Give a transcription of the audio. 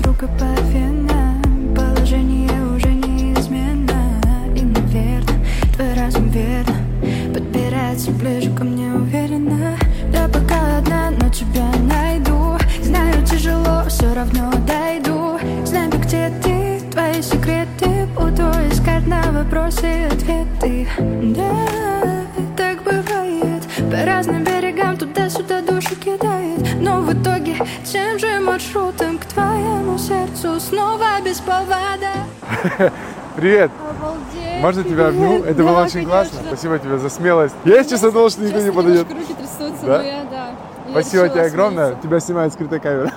рука по венам. Положение уже неизменно. И, наверное, твой разум верно подбирается ближе ко мне уверенно. Я пока одна, но тебя найду. Знаю, тяжело, все равно дойду. Знаю, где ты, твои секреты. Буду искать на вопросы ответы. Да, так бывает. По разным берегам туда-сюда душу кидает. Но в итоге тем же маршрутом к твоему сердцу снова без повода. Привет! Обалдеть! Можно тебя обниму? Это Да, было очень конечно. классно. Спасибо тебе за смелость. Я, если честно, думал, что никто не Честно, подойдет. немножко руки трясутся, Да? но я, да. Я Спасибо решила тебе огромное. осмелиться. Тебя снимает скрытая камера.